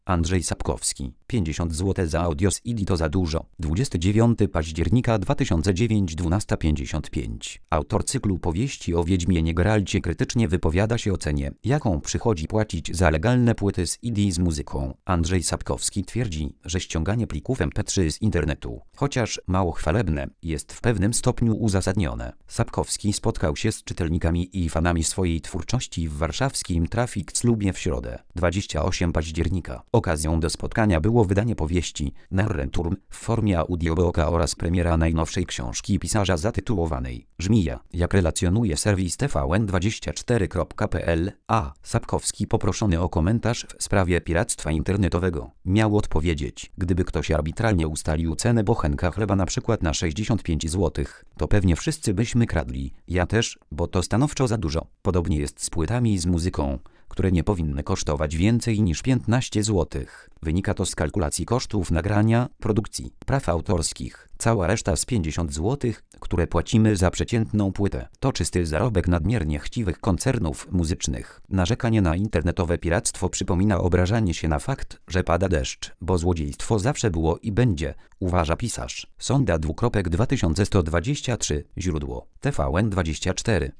Andrzej Sapkowski, 50 zł za audio CD to za dużo. 29 października 2009, 12:55. Autor cyklu powieści o Wiedźminie Geralcie krytycznie wypowiada się o cenie, jaką przychodzi płacić za legalne płyty z CD z muzyką. Andrzej Sapkowski twierdzi, że ściąganie plików MP3 z internetu, chociaż mało chwalebne, jest w pewnym stopniu uzasadnione. Sapkowski spotkał się z czytelnikami i fanami swojej twórczości w warszawskim Traffic Clubie w środę, 28 października. Okazją do spotkania było wydanie powieści Narrenturm w formie audiobooka oraz premiera najnowszej książki pisarza zatytułowanej Żmija, jak relacjonuje serwis tvn24.pl. A Sapkowski, poproszony o komentarz w sprawie piractwa internetowego, miał odpowiedzieć: gdyby ktoś arbitralnie ustalił cenę bochenka chleba na przykład na 65 zł, to pewnie wszyscy byśmy kradli, ja też, bo to stanowczo za dużo. Podobnie jest z płytami z muzyką, które nie powinny kosztować więcej niż 15 zł. Wynika to z kalkulacji kosztów nagrania, produkcji, praw autorskich. Cała reszta z 50 zł, które płacimy za przeciętną płytę, to czysty zarobek nadmiernie chciwych koncernów muzycznych. Narzekanie na internetowe piractwo przypomina obrażanie się na fakt, że pada deszcz, bo złodziejstwo zawsze było i będzie, uważa pisarz. Sonda 2123. Źródło TVN24.